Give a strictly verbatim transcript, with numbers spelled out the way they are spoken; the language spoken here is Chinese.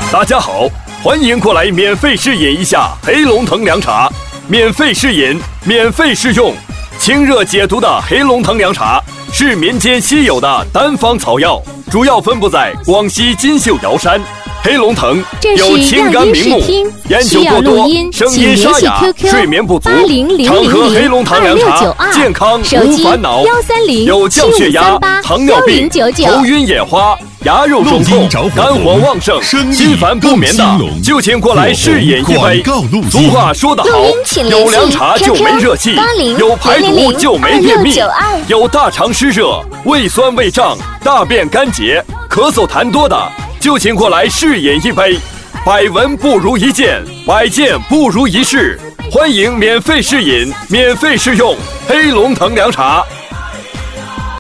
大家好，欢迎过来免费试饮一下黑龙腾凉茶，免费试饮，免费试用，清热解毒的黑龙腾凉茶是民间稀有的单方草药，主要分布在广西金秀瑶山。黑龙腾有情感明目，烟酒过多，声音沙哑，睡眠不足，常喝黑龙腾凉茶，健康无烦恼。有降血压、糖尿病、头晕眼花、牙肉肿痛、肝火旺盛、心烦不眠的，就请过来试饮一杯。俗话说得好，有凉茶就没热气，有排毒就没便秘，有大肠湿热、胃酸胃胀、大便干结、咳嗽痰多的，就请过来试饮一杯。百闻不如一见，百见不如一试。欢迎免费试饮，免费试用黑龙腾凉茶。